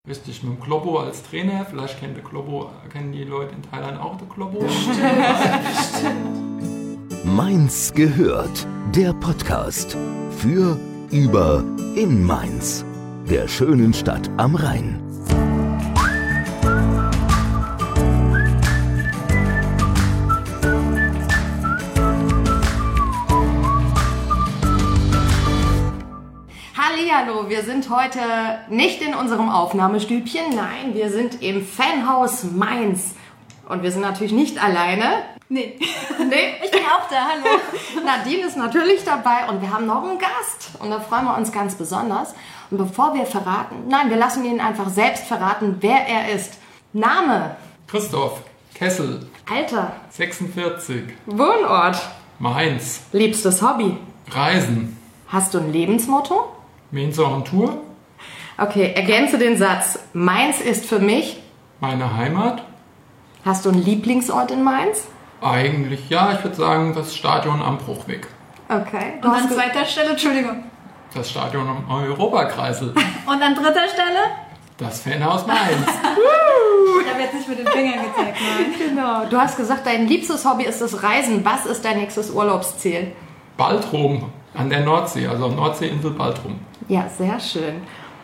Richtig, mit dem Kloppo als Trainer. Vielleicht kennen die Leute in Thailand auch den Kloppo. Mainz gehört, der Podcast für, über, in Mainz, der schönen Stadt am Rhein. Hallihallo, wir sind heute nicht in unserem Aufnahmestübchen, nein, wir sind im Fanhaus Mainz. Und wir sind natürlich nicht alleine. Nee, ich bin auch da, hallo. Nadine ist natürlich dabei und wir haben noch einen Gast. Und da freuen wir uns ganz besonders. Und bevor wir wir lassen ihn einfach selbst verraten, wer er ist. Name? Christoph Kessel. Alter? 46. Wohnort? Mainz. Liebstes Hobby? Reisen. Hast du ein Lebensmotto? Mainz on Tour. Okay, ergänze den Satz. Mainz ist für mich? Meine Heimat. Hast du einen Lieblingsort in Mainz? Eigentlich ja, ich würde sagen, das Stadion am Bruchweg. Okay. Und an zweiter Stelle, Entschuldigung. Das Stadion am Europakreisel. Und an dritter Stelle? Das Fanhaus Mainz. Ich habe jetzt nicht mit den Fingern gezeigt, nein. Genau. Du hast gesagt, dein liebstes Hobby ist das Reisen. Was ist dein nächstes Urlaubsziel? Baltrum an der Nordsee, also Nordseeinsel Baltrum. Ja, sehr schön.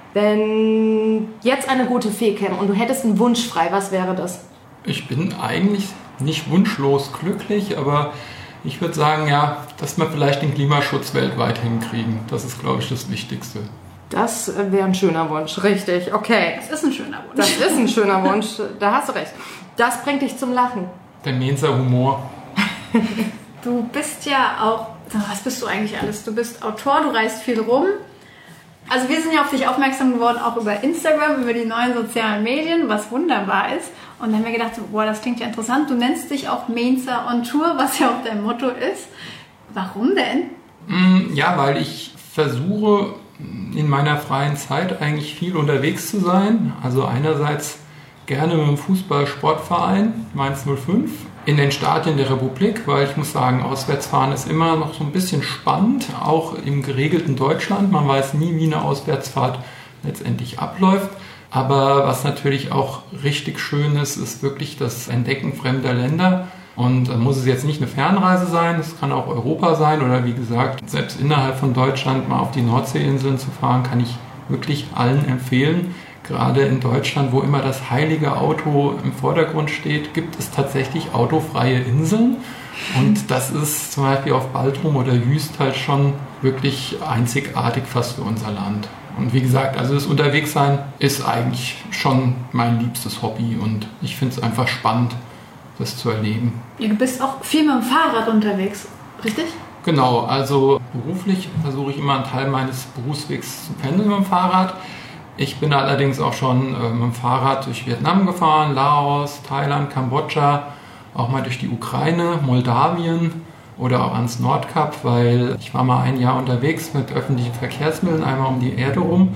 Wenn jetzt eine gute Fee käme und du hättest einen Wunsch frei, was wäre das? Ich bin eigentlich nicht wunschlos glücklich, aber ich würde sagen, ja, dass wir vielleicht den Klimaschutz weltweit hinkriegen. Das ist, glaube ich, das Wichtigste. Das wäre ein schöner Wunsch, richtig. Okay. Das ist ein schöner Wunsch. Das ist ein schöner Wunsch, da hast du recht. Das bringt dich zum Lachen. Der Mainzer Humor. Du bist ja auch, was bist du eigentlich alles? Du bist Autor, du reist viel rum. Also wir sind ja auf dich aufmerksam geworden, auch über Instagram, über die neuen sozialen Medien, was wunderbar ist. Und dann haben wir gedacht, boah, das klingt ja interessant. Du nennst dich auch Mainzer on Tour, was ja auch dein Motto ist. Warum denn? Ja, weil ich versuche, in meiner freien Zeit eigentlich viel unterwegs zu sein. Also einerseits gerne mit dem Fußball-Sportverein Mainz 05 in den Stadien der Republik, weil ich muss sagen, Auswärtsfahren ist immer noch so ein bisschen spannend, auch im geregelten Deutschland. Man weiß nie, wie eine Auswärtsfahrt letztendlich abläuft. Aber was natürlich auch richtig schön ist, ist wirklich das Entdecken fremder Länder. Und da muss es jetzt nicht eine Fernreise sein, es kann auch Europa sein oder wie gesagt, selbst innerhalb von Deutschland mal auf die Nordseeinseln zu fahren, kann ich wirklich allen empfehlen. Gerade in Deutschland, wo immer das heilige Auto im Vordergrund steht, gibt es tatsächlich autofreie Inseln. Und das ist zum Beispiel auf Baltrum oder Jüst halt schon wirklich einzigartig fast für unser Land. Und wie gesagt, also das Unterwegssein ist eigentlich schon mein liebstes Hobby und ich finde es einfach spannend, das zu erleben. Du bist auch viel mit dem Fahrrad unterwegs, richtig? Genau, also beruflich versuche ich immer einen Teil meines Berufswegs zu pendeln mit dem Fahrrad. Ich bin allerdings auch schon mit dem Fahrrad durch Vietnam gefahren, Laos, Thailand, Kambodscha, auch mal durch die Ukraine, Moldawien oder auch ans Nordkap, weil ich war mal ein Jahr unterwegs mit öffentlichen Verkehrsmitteln, einmal um die Erde rum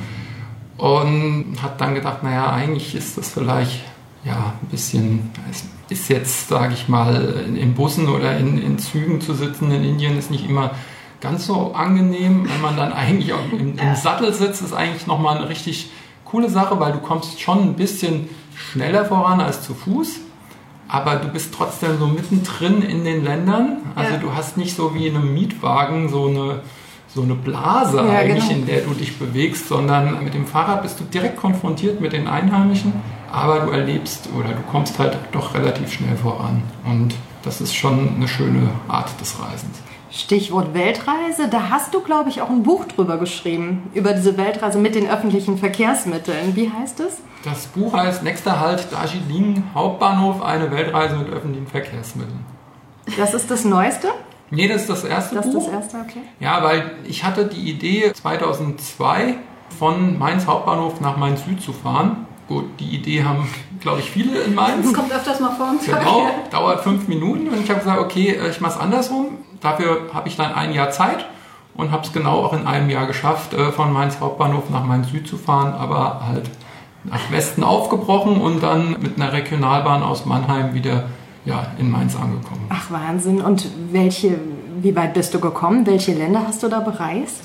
und habe dann gedacht, naja, eigentlich ist das vielleicht ja ein bisschen, es ist jetzt, sage ich mal, in Bussen oder in Zügen zu sitzen in Indien ist nicht immer ganz so angenehm, wenn man dann eigentlich auch im Sattel sitzt, ist eigentlich nochmal eine richtig coole Sache, weil du kommst schon ein bisschen schneller voran als zu Fuß, aber du bist trotzdem so mittendrin in den Ländern, also du hast nicht so wie in einem Mietwagen so eine Blase eigentlich, genau, in der du dich bewegst, sondern mit dem Fahrrad bist du direkt konfrontiert mit den Einheimischen, aber du erlebst oder du kommst halt doch relativ schnell voran und das ist schon eine schöne Art des Reisens. Stichwort Weltreise, da hast du, glaube ich, auch ein Buch drüber geschrieben, über diese Weltreise mit den öffentlichen Verkehrsmitteln. Wie heißt es? Das Buch heißt Nächster Halt Darjeeling Hauptbahnhof, eine Weltreise mit öffentlichen Verkehrsmitteln. Das ist das Neueste? Nee, das ist das erste Buch. Das ist das erste, okay. Ja, weil ich hatte die Idee, 2002 von Mainz Hauptbahnhof nach Mainz Süd zu fahren. Gut, die Idee haben, glaube ich, viele in Mainz. Das kommt öfters mal vor uns. Genau, dauert 5 Minuten und ich habe gesagt, okay, ich mache es andersrum. Dafür habe ich dann ein Jahr Zeit und habe es genau auch in einem Jahr geschafft, von Mainz Hauptbahnhof nach Mainz Süd zu fahren, aber halt nach Westen aufgebrochen und dann mit einer Regionalbahn aus Mannheim wieder in Mainz angekommen. Ach Wahnsinn. Und wie weit bist du gekommen? Welche Länder hast du da bereist?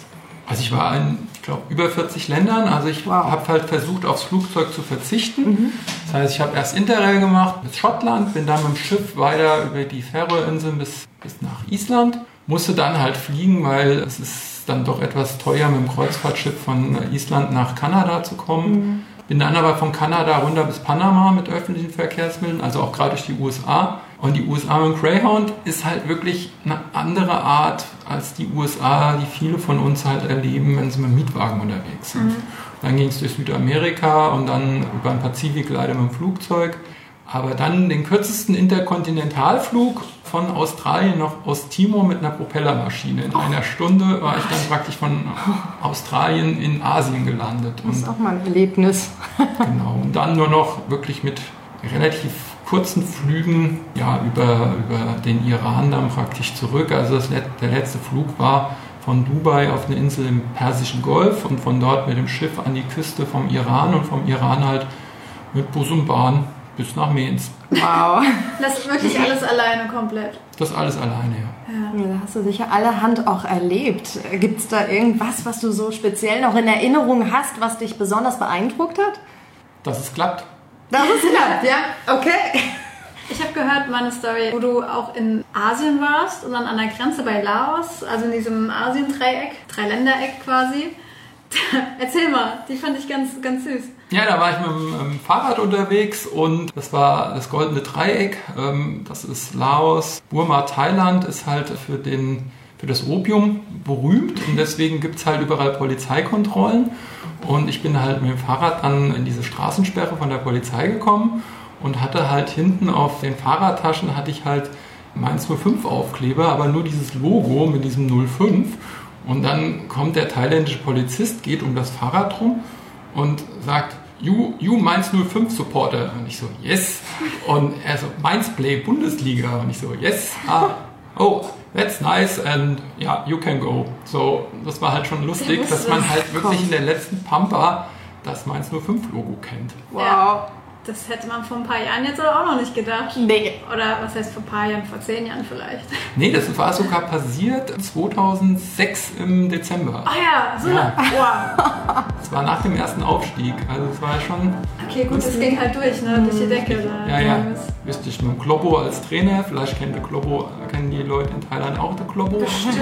Also ich war in, ich glaube, über 40 Ländern. Also ich habe halt versucht, aufs Flugzeug zu verzichten. Das heißt, ich habe erst Interrail gemacht bis Schottland, bin dann mit dem Schiff weiter über die Färöerinseln bis nach Island. Musste dann halt fliegen, weil es ist dann doch etwas teuer, mit dem Kreuzfahrtschiff von Island nach Kanada zu kommen. Bin dann aber von Kanada runter bis Panama mit öffentlichen Verkehrsmitteln, also auch gerade durch die USA. Und die USA mit dem Greyhound ist halt wirklich eine andere Art als die USA, die viele von uns halt erleben, wenn sie mit dem Mietwagen unterwegs sind. Dann ging es durch Südamerika und dann über den Pazifik leider mit dem Flugzeug. Aber dann den kürzesten Interkontinentalflug von Australien nach Osttimor mit einer Propellermaschine. In einer Stunde war ich dann praktisch von Australien in Asien gelandet. Das ist auch mal ein Erlebnis. Genau. Und dann nur noch wirklich mit relativ kurzen Flügen über den Iran dann praktisch zurück. Also der letzte Flug war von Dubai auf eine Insel im Persischen Golf und von dort mit dem Schiff an die Küste vom Iran und vom Iran halt mit Bus und Bahn bis nach Mainz. Wow. Das ist wirklich alles alleine komplett. Das alles alleine, ja. Da hast du sicher allerhand auch erlebt. Gibt es da irgendwas, was du so speziell noch in Erinnerung hast, was dich besonders beeindruckt hat? Dass es klappt. Dass es klappt, ja. Okay. Ich habe gehört, meine Story, wo du auch in Asien warst und dann an der Grenze bei Laos, also in diesem Asien-Dreieck, Dreiländereck quasi. Erzähl mal, die fand ich ganz, ganz süß. Ja, da war ich mit dem Fahrrad unterwegs und das war das Goldene Dreieck. Das ist Laos, Burma, Thailand, ist halt für das Opium berühmt und deswegen gibt es halt überall Polizeikontrollen. Und ich bin halt mit dem Fahrrad dann in diese Straßensperre von der Polizei gekommen und hatte halt hinten auf den Fahrradtaschen hatte ich halt Mainz 05 Aufkleber, aber nur dieses Logo mit diesem 05. Und dann kommt der thailändische Polizist, geht um das Fahrrad rum und sagt, you Mainz 05 Supporter. Und ich so, yes. Und er so, Mainz Play Bundesliga. Und ich so, yes. Oh, that's nice and yeah, you can go. So, das war halt schon lustig, dass man halt wirklich in der letzten Pampa das Mainz 05 Logo kennt. Wow. Ja, das hätte man vor ein paar Jahren jetzt auch noch nicht gedacht. Nee. Oder was heißt vor ein paar Jahren, vor 10 Jahren vielleicht. Nee, das war sogar passiert 2006 im Dezember. Ah ja, so. Ja. Wow. Das war nach dem ersten Aufstieg. Also es war schon... Okay, gut, das ging halt durch, ne? Durch die Decke. Ja. Richtig, mit dem Kloppo als Trainer. Vielleicht kennen die Leute in Thailand auch den Kloppo. Bestimmt.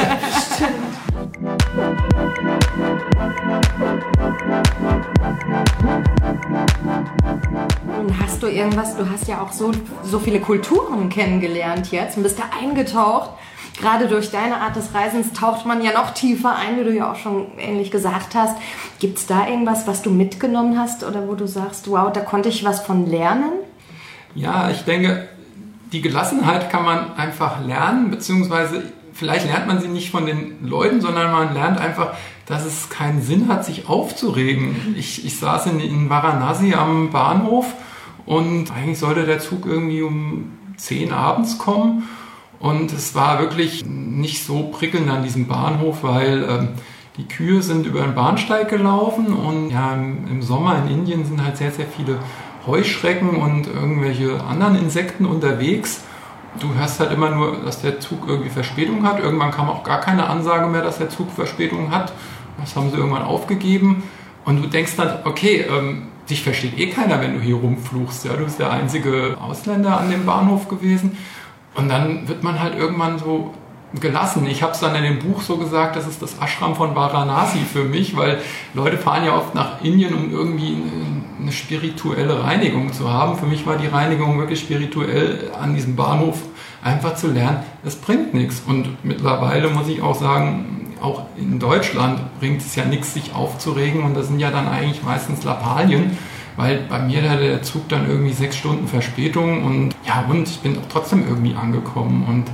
Und hast du irgendwas, du hast ja auch so viele Kulturen kennengelernt jetzt und bist da eingetaucht. Gerade durch deine Art des Reisens taucht man ja noch tiefer ein, wie du ja auch schon ähnlich gesagt hast. Gibt es da irgendwas, was du mitgenommen hast oder wo du sagst, wow, da konnte ich was von lernen? Ja, ich denke, die Gelassenheit kann man einfach lernen, beziehungsweise vielleicht lernt man sie nicht von den Leuten, sondern man lernt einfach, dass es keinen Sinn hat, sich aufzuregen. Ich saß in Varanasi am Bahnhof und eigentlich sollte der Zug irgendwie um 10 abends kommen. Und es war wirklich nicht so prickelnd an diesem Bahnhof, weil die Kühe sind über den Bahnsteig gelaufen und ja, im Sommer in Indien sind halt sehr, sehr viele Heuschrecken und irgendwelche anderen Insekten unterwegs. Du hörst halt immer nur, dass der Zug irgendwie Verspätung hat. Irgendwann kam auch gar keine Ansage mehr, dass der Zug Verspätung hat. Das haben sie irgendwann aufgegeben. Und du denkst dann, okay, dich versteht eh keiner, wenn du hier rumfluchst. Ja, du bist der einzige Ausländer an dem Bahnhof gewesen. Und dann wird man halt irgendwann so gelassen. Ich habe es dann in dem Buch so gesagt, das ist das Ashram von Varanasi für mich, weil Leute fahren ja oft nach Indien, um irgendwie eine spirituelle Reinigung zu haben. Für mich war die Reinigung wirklich spirituell an diesem Bahnhof einfach zu lernen, das bringt nichts. Und mittlerweile muss ich auch sagen, auch in Deutschland bringt es ja nichts, sich aufzuregen und das sind ja dann eigentlich meistens Lappalien. Weil bei mir hatte der Zug dann irgendwie 6 Stunden Verspätung und ich bin trotzdem irgendwie angekommen. Und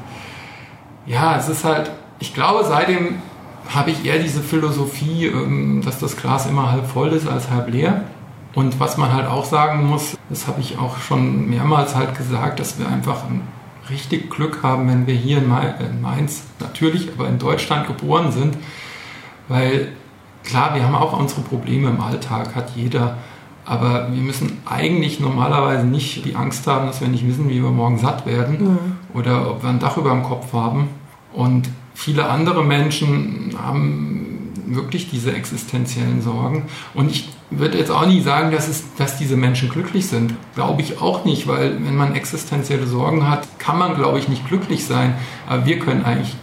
ja, es ist halt, ich glaube, seitdem habe ich eher diese Philosophie, dass das Glas immer halb voll ist als halb leer. Und was man halt auch sagen muss, das habe ich auch schon mehrmals halt gesagt, dass wir einfach ein richtig Glück haben, wenn wir hier in Mainz, natürlich, aber in Deutschland geboren sind. Weil klar, wir haben auch unsere Probleme im Alltag, hat jeder. Aber wir müssen eigentlich normalerweise nicht die Angst haben, dass wir nicht wissen, wie wir morgen satt werden oder ob wir ein Dach über dem Kopf haben. Und viele andere Menschen haben wirklich diese existenziellen Sorgen. Und ich würde jetzt auch nie sagen, dass diese Menschen glücklich sind. Glaube ich auch nicht, weil wenn man existenzielle Sorgen hat, kann man, glaube ich, nicht glücklich sein. Aber wir können eigentlich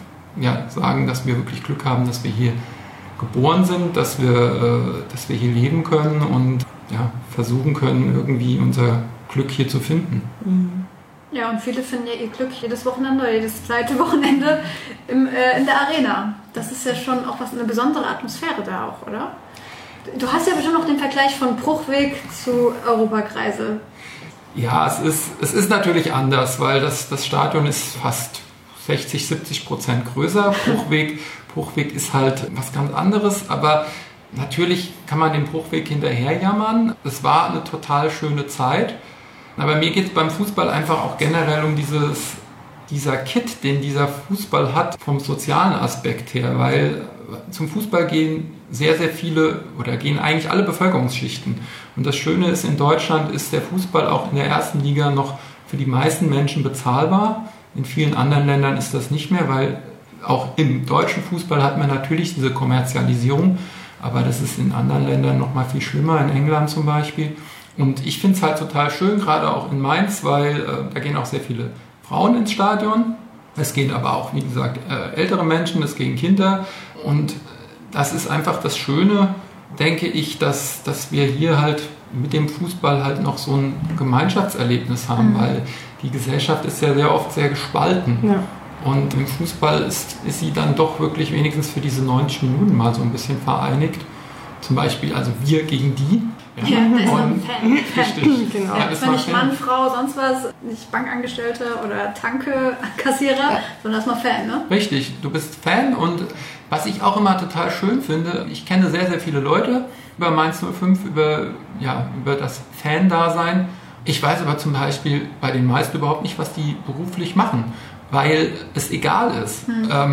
sagen, dass wir wirklich Glück haben, dass wir hier geboren sind, dass wir hier leben können und versuchen können, irgendwie unser Glück hier zu finden. Ja, und viele finden ja ihr Glück jedes Wochenende oder jedes zweite Wochenende in der Arena. Das ist ja schon auch eine besondere Atmosphäre da auch, oder? Du hast ja bestimmt noch den Vergleich von Bruchweg zu Europakreise. Ja, es ist natürlich anders, weil das Stadion ist fast 60-70% größer. Bruchweg ist halt was ganz anderes, aber natürlich kann man den Bruchweg hinterherjammern. Es war eine total schöne Zeit. Aber mir geht es beim Fußball einfach auch generell um dieser Kit, den dieser Fußball hat, vom sozialen Aspekt her, weil zum Fußball gehen sehr, sehr viele oder gehen eigentlich alle Bevölkerungsschichten. Und das Schöne ist, in Deutschland ist der Fußball auch in der ersten Liga noch für die meisten Menschen bezahlbar. In vielen anderen Ländern ist das nicht mehr, weil auch im deutschen Fußball hat man natürlich diese Kommerzialisierung, aber das ist in anderen Ländern noch mal viel schlimmer, in England zum Beispiel. Und ich finde es halt total schön, gerade auch in Mainz, weil da gehen auch sehr viele Frauen ins Stadion. Es gehen aber auch, wie gesagt, ältere Menschen, es gehen Kinder. Und das ist einfach das Schöne, denke ich, dass wir hier halt mit dem Fußball halt noch so ein Gemeinschaftserlebnis haben, weil die Gesellschaft ist ja sehr oft sehr gespalten. Ja. Und im Fußball ist sie dann doch wirklich wenigstens für diese 90 Minuten mal so ein bisschen vereinigt. Zum Beispiel, also wir gegen die. Ja, da ist man ein Fan. Richtig. Genau. Ja, ist man nicht Mann, Frau, sonst was, nicht Bankangestellte oder Tanke-Kassierer, sondern ist man Fan, ne? Richtig, du bist Fan und was ich auch immer total schön finde, ich kenne sehr, sehr viele Leute über Mainz 05, über das Fan-Dasein. Ich weiß aber zum Beispiel bei den meisten überhaupt nicht, was die beruflich machen, weil es egal ist.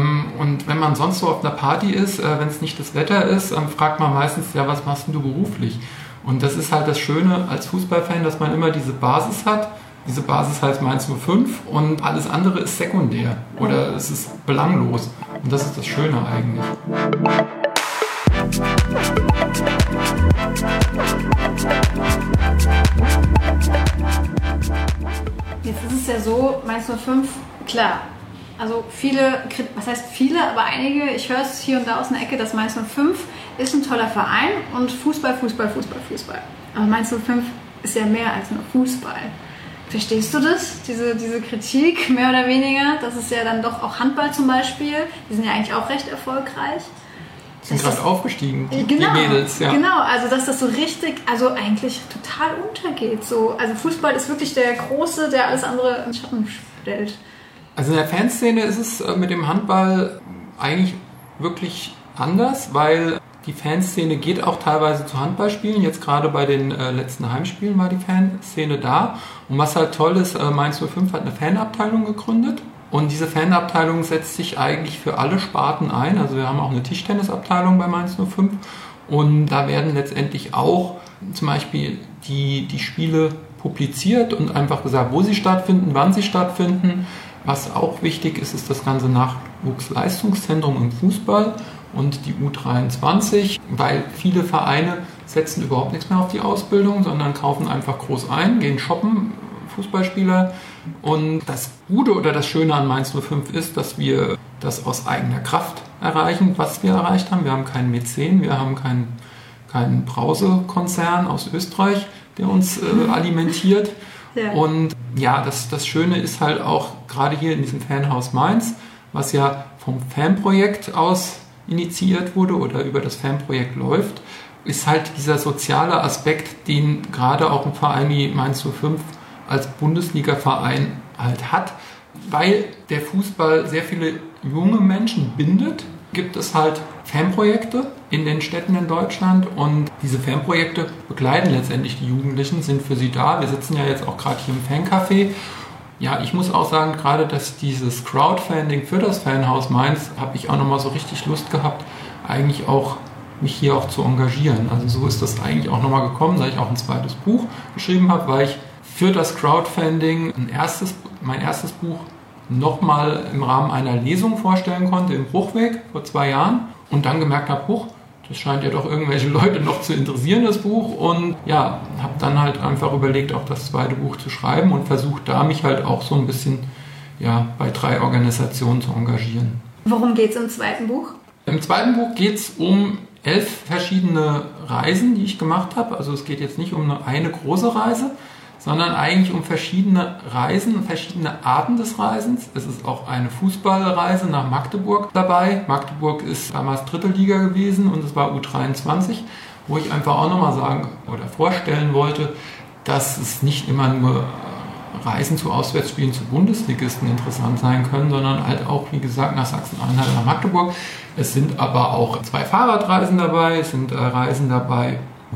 Und wenn man sonst so auf einer Party ist, wenn es nicht das Wetter ist, fragt man meistens, was machst denn du beruflich? Und das ist halt das Schöne als Fußballfan, dass man immer diese Basis hat. Diese Basis heißt Mainz 05 und alles andere ist sekundär oder es ist belanglos. Und das ist das Schöne eigentlich. Jetzt ist es ja so, Mainz 05, klar, also viele, was heißt viele, aber einige, ich höre es hier und da aus einer Ecke, dass Mainz 05 ist ein toller Verein und Fußball. Aber Mainz 05 ist ja mehr als nur Fußball. Verstehst du das? Diese Kritik, mehr oder weniger? Das ist ja dann doch auch Handball zum Beispiel. Die sind ja eigentlich auch recht erfolgreich. Sind gerade aufgestiegen, die Mädels. Ja. Genau, also dass das so richtig, also eigentlich total untergeht. So. Also Fußball ist wirklich der Große, der alles andere in Schatten stellt. Also in der Fanszene ist es mit dem Handball eigentlich wirklich anders, weil die Fanszene geht auch teilweise zu Handballspielen. Jetzt gerade bei den letzten Heimspielen war die Fanszene da. Und was halt toll ist, Mainz 05 hat eine Fanabteilung gegründet. Und diese Fanabteilung setzt sich eigentlich für alle Sparten ein. Also wir haben auch eine Tischtennisabteilung bei Mainz 05. Und da werden letztendlich auch zum Beispiel die Spiele publiziert und einfach gesagt, wo sie stattfinden, wann sie stattfinden. Was auch wichtig ist, ist das ganze Nachwuchsleistungszentrum im Fußball und die U23, weil viele Vereine setzen überhaupt nichts mehr auf die Ausbildung, sondern kaufen einfach groß ein, gehen shoppen, Fußballspieler. Und das Gute oder das Schöne an Mainz 05 ist, dass wir das aus eigener Kraft erreichen, was wir erreicht haben. Wir haben keinen Mäzen, wir haben keinen Brause-Konzern aus Österreich, der uns alimentiert. Ja. Und ja, das Schöne ist halt auch gerade hier in diesem Fanhaus Mainz, was ja vom Fanprojekt aus initiiert wurde oder über das Fanprojekt läuft, ist halt dieser soziale Aspekt, den gerade auch ein Verein wie Mainz 05 als Bundesliga-Verein halt hat. Weil der Fußball sehr viele junge Menschen bindet, gibt es halt Fanprojekte in den Städten in Deutschland und diese Fanprojekte begleiten letztendlich die Jugendlichen, sind für sie da. Wir sitzen ja jetzt auch gerade hier im Fancafé. Ja, ich muss auch sagen, gerade dass dieses Crowdfunding für das Fanhaus Mainz, habe ich auch nochmal so richtig Lust gehabt, eigentlich auch mich hier auch zu engagieren. Also so ist das eigentlich auch nochmal gekommen, da ich auch ein zweites Buch geschrieben habe, weil ich für das Crowdfunding mein erstes Buch nochmal im Rahmen einer Lesung vorstellen konnte im Bruchweg vor 2 Jahren. und dann gemerkt habe, huch, das scheint ja doch irgendwelche Leute noch zu interessieren, das Buch. Und ja, habe dann halt einfach überlegt, auch das zweite Buch zu schreiben und versucht da mich halt auch so ein bisschen bei 3 Organisationen zu engagieren. Worum geht es im zweiten Buch? Im zweiten Buch geht es um 11 verschiedene Reisen, die ich gemacht habe. Also es geht jetzt nicht um eine große Reise, sondern eigentlich um verschiedene Reisen und verschiedene Arten des Reisens. Es ist auch eine Fußballreise nach Magdeburg dabei. Magdeburg ist damals 3. Liga gewesen und es war U23, wo ich einfach auch nochmal sagen oder vorstellen wollte, dass es nicht immer nur Reisen zu Auswärtsspielen zu Bundesligisten interessant sein können, sondern halt auch, wie gesagt, nach Sachsen-Anhalt, nach Magdeburg. Es sind aber auch 2 Fahrradreisen dabei, es sind Reisen dabei, wo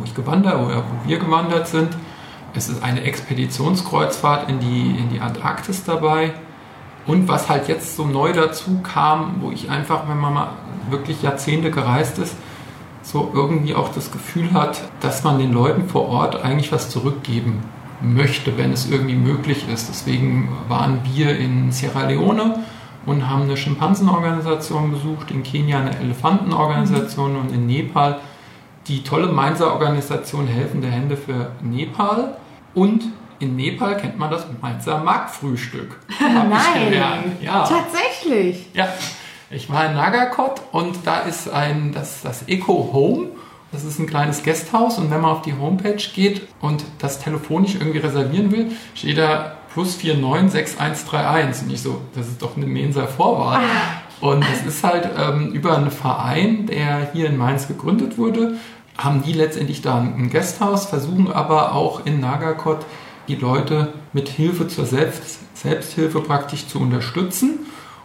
wir gewandert sind. Es ist eine Expeditionskreuzfahrt in die Antarktis dabei. Und was halt jetzt so neu dazu kam, wo ich einfach, wenn man mal wirklich Jahrzehnte gereist ist, so irgendwie auch das Gefühl hat, dass man den Leuten vor Ort eigentlich was zurückgeben möchte, wenn es irgendwie möglich ist. Deswegen waren wir in Sierra Leone und haben eine Schimpansenorganisation besucht, in Kenia eine Elefantenorganisation und in Nepal die tolle Mainzer Organisation Helfende Hände für Nepal. Und in Nepal kennt man das Mainzer Marktfrühstück. Nein, ja. Tatsächlich. Ja, ich war in Nagakot und da ist das Eco Home. Das ist ein kleines Gasthaus und wenn man auf die Homepage geht und das telefonisch irgendwie reservieren will, steht da +49 6131. Und ich so, das ist doch eine Mensa Vorwahl. Und es ist halt über einen Verein, der hier in Mainz gegründet wurde, haben die letztendlich da ein Gasthaus, versuchen aber auch in Nagakot die Leute mit Hilfe zur Selbsthilfe praktisch zu unterstützen.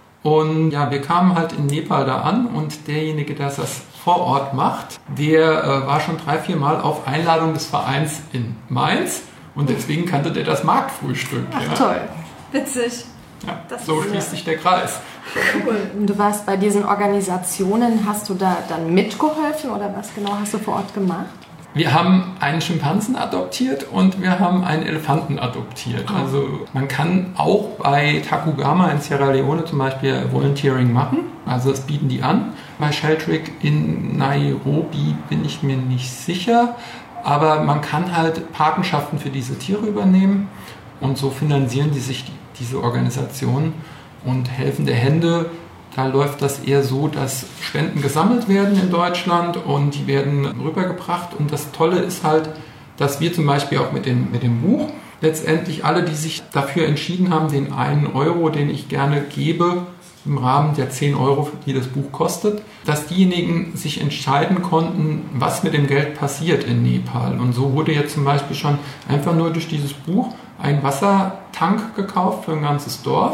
Und ja, wir kamen halt in Nepal da an und derjenige, der das vor Ort macht, der war schon 3-4 Mal auf Einladung des Vereins in Mainz und deswegen kannte der das Marktfrühstück. Ach, toll. Witzig. Ja, so schließt sich der Kreis. Cool. Und du warst bei diesen Organisationen, hast du da dann mitgeholfen oder was genau hast du vor Ort gemacht? Wir haben einen Schimpansen adoptiert und wir haben einen Elefanten adoptiert. Oh. Also man kann auch bei Takugama in Sierra Leone zum Beispiel Volunteering machen. Also das bieten die an. Bei Sheltrick in Nairobi bin ich mir nicht sicher. Aber man kann halt Patenschaften für diese Tiere übernehmen. Und so finanzieren die sich diese Organisationen. Und Helfende Hände, da läuft das eher so, dass Spenden gesammelt werden in Deutschland und die werden rübergebracht. Und das Tolle ist halt, dass wir zum Beispiel auch mit dem Buch letztendlich alle, die sich dafür entschieden haben, den 1 Euro, den ich gerne gebe, im Rahmen der 10 Euro, die das Buch kostet, dass diejenigen sich entscheiden konnten, was mit dem Geld passiert in Nepal. Und so wurde jetzt zum Beispiel schon einfach nur durch dieses Buch ein Wassertank gekauft für ein ganzes Dorf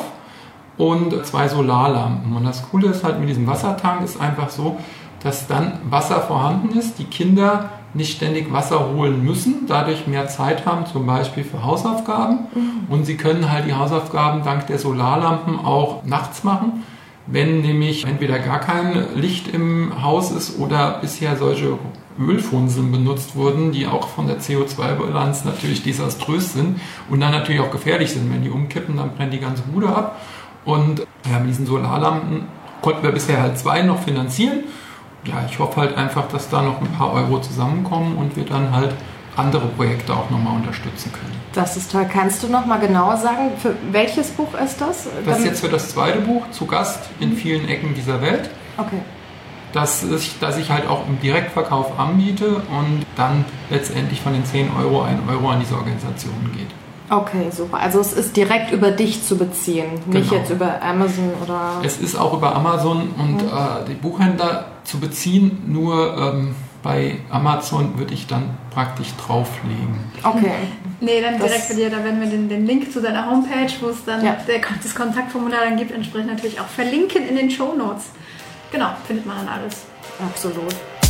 und 2 Solarlampen. Und das Coole ist halt mit diesem Wassertank ist einfach so, dass dann Wasser vorhanden ist, die Kinder nicht ständig Wasser holen müssen, dadurch mehr Zeit haben, zum Beispiel für Hausaufgaben. Und sie können halt die Hausaufgaben dank der Solarlampen auch nachts machen, wenn nämlich entweder gar kein Licht im Haus ist oder bisher solche Ölfunseln benutzt wurden, die auch von der CO2-Bilanz natürlich desaströs sind und dann natürlich auch gefährlich sind. Wenn die umkippen, dann brennt die ganze Bude ab. Und ja, mit diesen Solarlampen konnten wir bisher halt 2 noch finanzieren. Ja, ich hoffe halt einfach, dass da noch ein paar Euro zusammenkommen und wir dann halt andere Projekte auch nochmal unterstützen können. Das ist toll. Kannst du noch mal genauer sagen, für welches Buch ist das? Das ist jetzt für das zweite Buch, zu Gast in vielen Ecken dieser Welt. Okay. Dass ich halt auch im Direktverkauf anbiete und dann letztendlich von den 10 Euro 1 Euro an diese Organisation geht. Okay, super. Also es ist direkt über dich zu beziehen, nicht Genau. jetzt über Amazon oder... Es ist auch über Amazon und die Buchhändler zu beziehen, nur bei Amazon würde ich dann praktisch drauflegen. Okay. Nee, dann Das- direkt bei dir, da werden wir den Link zu deiner Homepage, wo es dann Ja. das Kontaktformular dann gibt, entsprechend natürlich auch verlinken in den Shownotes. Genau, findet man dann alles. Absolut.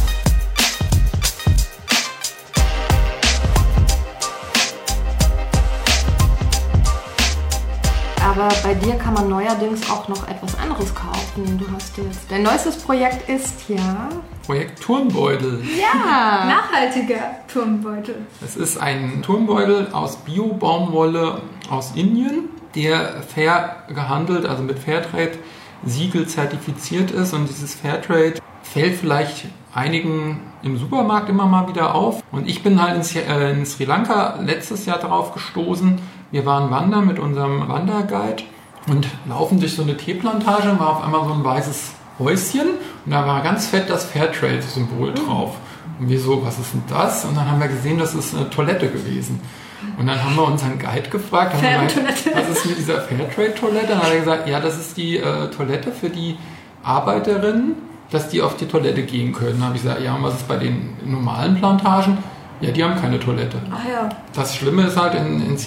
Aber bei dir kann man neuerdings auch noch etwas anderes kaufen. Du hast jetzt... Dein neuestes Projekt ist ja... Projekt Turnbeutel. Ja! Nachhaltiger Turmbeutel. Es ist ein Turnbeutel aus Bio-Baumwolle aus Indien, der fair gehandelt, also mit Fairtrade-Siegel zertifiziert ist. Und dieses Fairtrade fällt vielleicht einigen im Supermarkt immer mal wieder auf. Und ich bin halt in Sri Lanka letztes Jahr darauf gestoßen. Wir waren wandern mit unserem Wanderguide und laufen durch so eine Teeplantage und war auf einmal so ein weißes Häuschen und da war ganz fett das Fairtrade-Symbol drauf. Und wir so, was ist denn das? Und dann haben wir gesehen, das ist eine Toilette gewesen. Und dann haben wir unseren Guide gefragt, was ist mit dieser Fairtrade-Toilette? Dann hat er gesagt, ja, das ist die Toilette für die Arbeiterinnen, dass die auf die Toilette gehen können. Dann habe ich gesagt, ja, und was ist bei den normalen Plantagen? Ja, die haben keine Toilette. Ach ja. Das Schlimme ist halt in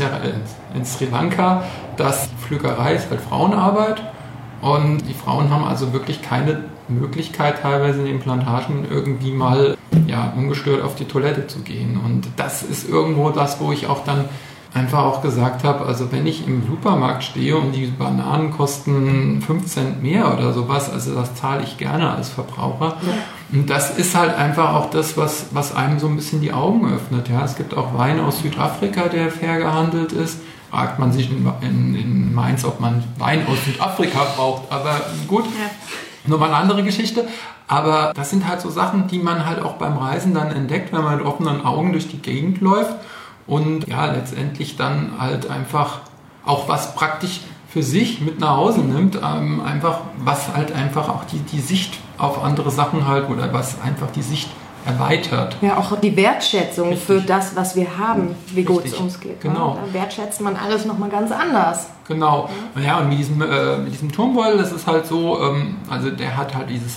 Sri Lanka, dass Pflückerei ist halt Frauenarbeit und die Frauen haben also wirklich keine Möglichkeit, teilweise in den Plantagen irgendwie mal ungestört auf die Toilette zu gehen. Und das ist irgendwo das, wo ich auch dann einfach auch gesagt habe, also wenn ich im Supermarkt stehe und die Bananen kosten 5 Cent mehr oder sowas, also das zahle ich gerne als Verbraucher. Ja. Und das ist halt einfach auch das, was einem so ein bisschen die Augen öffnet. Ja, es gibt auch Wein aus Südafrika, der fair gehandelt ist. Fragt man sich in Mainz, ob man Wein aus Südafrika braucht. Aber gut, nur mal eine andere Geschichte. Aber das sind halt so Sachen, die man halt auch beim Reisen dann entdeckt, wenn man mit offenen Augen durch die Gegend läuft. Und ja, letztendlich dann halt einfach auch was praktisch für sich mit nach Hause nimmt, einfach was halt einfach auch die Sicht auf andere Sachen halt oder was einfach die Sicht erweitert. Ja, auch die Wertschätzung für das, was wir haben, wie gut es uns geht. Genau. Da wertschätzt man alles nochmal ganz anders. Genau. Ja, und mit diesem Turmbeutel, das ist halt so, also der hat halt dieses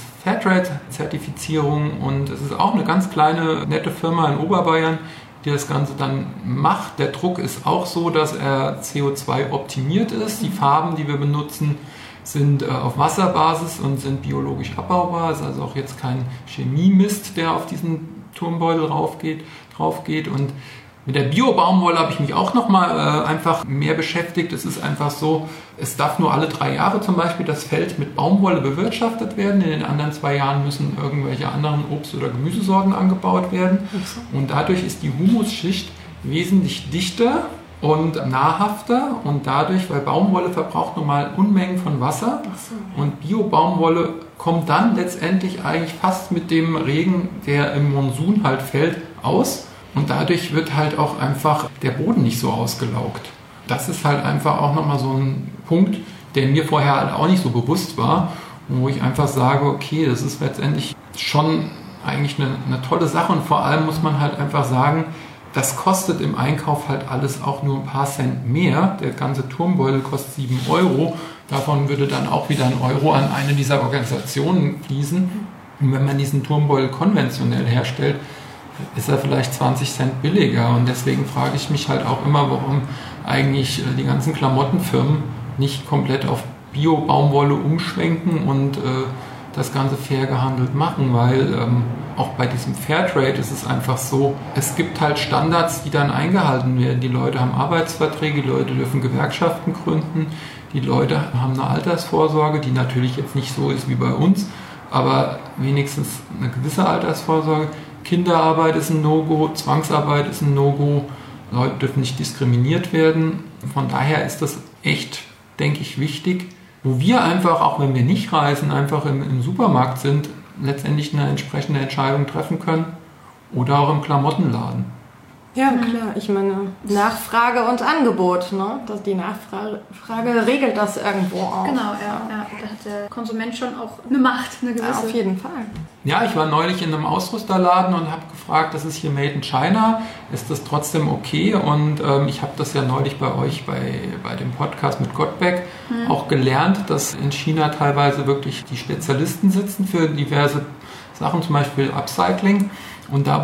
Fairtrade-Zertifizierung und es ist auch eine ganz kleine, nette Firma in Oberbayern, die das Ganze dann macht. Der Druck ist auch so, dass er CO2 optimiert ist. Die Farben, die wir benutzen, sind auf Wasserbasis und sind biologisch abbaubar. Es ist also auch jetzt kein Chemiemist, der auf diesen Turmbeutel drauf geht. Und mit der Bio-Baumwolle habe ich mich auch nochmal einfach mehr beschäftigt. Es ist einfach so, es darf nur alle 3 Jahre zum Beispiel das Feld mit Baumwolle bewirtschaftet werden. In den anderen 2 Jahren müssen irgendwelche anderen Obst- oder Gemüsesorten angebaut werden. Und dadurch ist die Humusschicht wesentlich dichter und nahrhafter und dadurch, weil Baumwolle verbraucht normal Unmengen von Wasser und Bio-Baumwolle kommt dann letztendlich eigentlich fast mit dem Regen, der im Monsun halt fällt, aus. Und dadurch wird halt auch einfach der Boden nicht so ausgelaugt. Das ist halt einfach auch nochmal so ein Punkt, der mir vorher halt auch nicht so bewusst war. Und wo ich einfach sage, okay, das ist letztendlich schon eigentlich eine tolle Sache. Und vor allem muss man halt einfach sagen, das kostet im Einkauf halt alles auch nur ein paar Cent mehr. Der ganze Turmbeutel kostet 7 €. Davon würde dann auch wieder 1 € an eine dieser Organisationen fließen. Und wenn man diesen Turmbeutel konventionell herstellt, ist er vielleicht 20 Cent billiger. Und deswegen frage ich mich halt auch immer, warum eigentlich die ganzen Klamottenfirmen nicht komplett auf Bio-Baumwolle umschwenken und das Ganze fair gehandelt machen, weil auch bei diesem Fairtrade ist es einfach so, es gibt halt Standards, die dann eingehalten werden. Die Leute haben Arbeitsverträge, die Leute dürfen Gewerkschaften gründen, die Leute haben eine Altersvorsorge, die natürlich jetzt nicht so ist wie bei uns, aber wenigstens eine gewisse Altersvorsorge. Kinderarbeit ist ein No-Go, Zwangsarbeit ist ein No-Go, Leute dürfen nicht diskriminiert werden. Von daher ist das echt, denke ich, wichtig, wo wir einfach, auch wenn wir nicht reisen, einfach im Supermarkt sind, letztendlich eine entsprechende Entscheidung treffen können oder auch im Klamottenladen. Ja, klar. Ich meine, Nachfrage und Angebot, ne? Die Nachfrage regelt das irgendwo auch. Genau, ja. Da hat der Konsument schon auch eine Macht, eine gewisse. Ja, auf jeden Fall. Ja, ich war neulich in einem Ausrüsterladen und habe gefragt, das ist hier Made in China, ist das trotzdem okay? Und ich habe das ja neulich bei euch bei dem Podcast mit Gottbeck auch gelernt, dass in China teilweise wirklich die Spezialisten sitzen für diverse Sachen, zum Beispiel Upcycling. Und da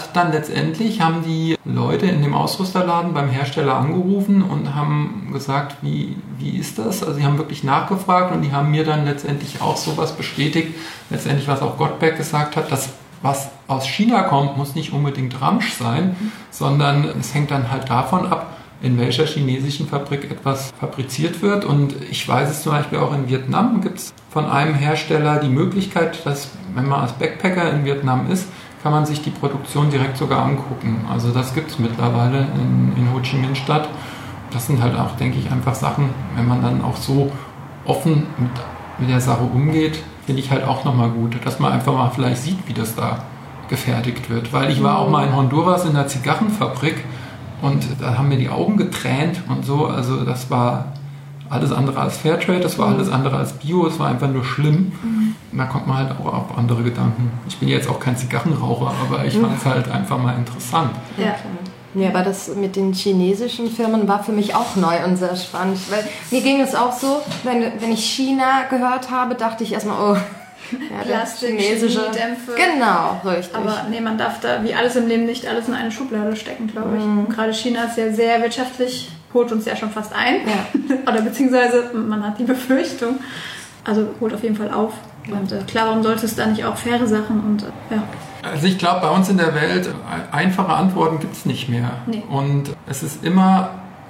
haben die Leute in dem Ausrüsterladen beim Hersteller angerufen und haben gesagt, wie ist das? Also sie haben wirklich nachgefragt und die haben mir dann letztendlich auch sowas bestätigt, letztendlich was auch Gottbeck gesagt hat, dass was aus China kommt, muss nicht unbedingt Ramsch sein, sondern es hängt dann halt davon ab, in welcher chinesischen Fabrik etwas fabriziert wird. Und ich weiß es zum Beispiel auch in Vietnam, gibt es von einem Hersteller die Möglichkeit, dass wenn man als Backpacker in Vietnam ist, kann man sich die Produktion direkt sogar angucken. Also das gibt es mittlerweile in Ho Chi Minh Stadt. Das sind halt auch, denke ich, einfach Sachen, wenn man dann auch so offen mit der Sache umgeht, finde ich halt auch nochmal gut, dass man einfach mal vielleicht sieht, wie das da gefertigt wird. Weil ich war auch mal in Honduras in einer Zigarrenfabrik und da haben mir die Augen getränt und so. Also das war alles andere als Fairtrade, das war alles andere als Bio, es war einfach nur schlimm. Und da kommt man halt auch auf andere Gedanken. Ich bin jetzt auch kein Zigarrenraucher, aber ich fand es halt einfach mal interessant. Ja, aber das mit den chinesischen Firmen war für mich auch neu und sehr spannend. Weil mir ging es auch so, wenn ich China gehört habe, dachte ich erstmal, oh, ja, Plastik, chinesische Chemiedämpfe. Genau, richtig. Aber nee, man darf da wie alles im Leben nicht alles in eine Schublade stecken, glaube ich. Und gerade China ist ja sehr wirtschaftlich, holt uns ja schon fast ein. Ja. Oder beziehungsweise man hat die Befürchtung. Also holt auf jeden Fall auf. Und klar, warum sollte es da nicht auch faire Sachen und ja. Also ich glaube, bei uns in der Welt, einfache Antworten gibt es nicht mehr. Nee. Und es sind immer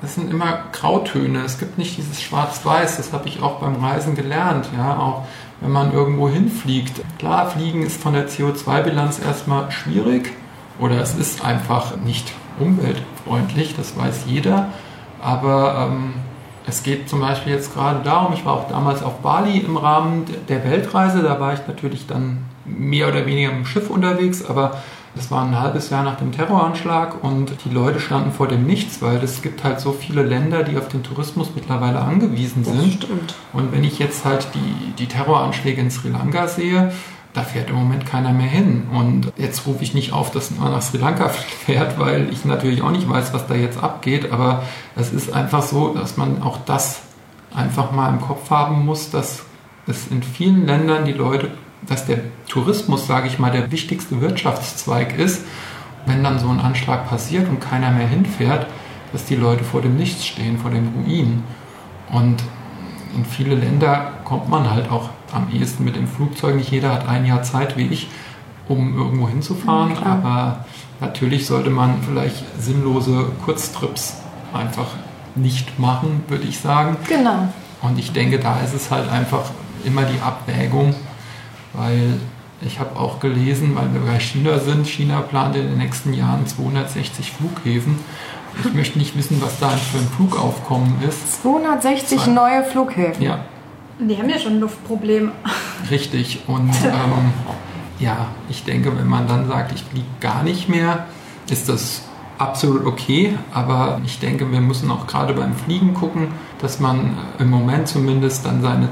Grautöne. Es gibt nicht dieses Schwarz-Weiß. Das habe ich auch beim Reisen gelernt. Ja, auch wenn man irgendwo hinfliegt. Klar, Fliegen ist von der CO2-Bilanz erstmal schwierig. Oder es ist einfach nicht umweltfreundlich. Das weiß jeder. Aber es geht zum Beispiel jetzt gerade darum, ich war auch damals auf Bali im Rahmen der Weltreise. Da war ich natürlich dann mehr oder weniger im Schiff unterwegs, aber das war ein halbes Jahr nach dem Terroranschlag und die Leute standen vor dem Nichts, weil es gibt halt so viele Länder, die auf den Tourismus mittlerweile angewiesen sind. Das stimmt. Und wenn ich jetzt halt die Terroranschläge in Sri Lanka sehe, da fährt im Moment keiner mehr hin. Und jetzt rufe ich nicht auf, dass man nach Sri Lanka fährt, weil ich natürlich auch nicht weiß, was da jetzt abgeht. Aber es ist einfach so, dass man auch das einfach mal im Kopf haben muss, dass es in vielen Ländern dass der Tourismus, sage ich mal, der wichtigste Wirtschaftszweig ist. Wenn dann so ein Anschlag passiert und keiner mehr hinfährt, dass die Leute vor dem Nichts stehen, vor dem Ruin. Und in viele Länder kommt man halt auch am ehesten mit dem Flugzeug. Nicht jeder hat ein Jahr Zeit wie ich, um irgendwo hinzufahren. Ja, aber natürlich sollte man vielleicht sinnlose Kurztrips einfach nicht machen, würde ich sagen. Genau. Und ich denke, da ist es halt einfach immer die Abwägung, weil ich habe auch gelesen, weil wir bei China sind, China plant in den nächsten Jahren 260 Flughäfen. Ich möchte nicht wissen, was da für ein Flugaufkommen ist. 260 neue Flughäfen. Ja. Die haben ja schon Luftprobleme. Richtig. Und ja, ich denke, wenn man dann sagt, ich fliege gar nicht mehr, ist das absolut okay. Aber ich denke, wir müssen auch gerade beim Fliegen gucken, dass man im Moment zumindest dann seinen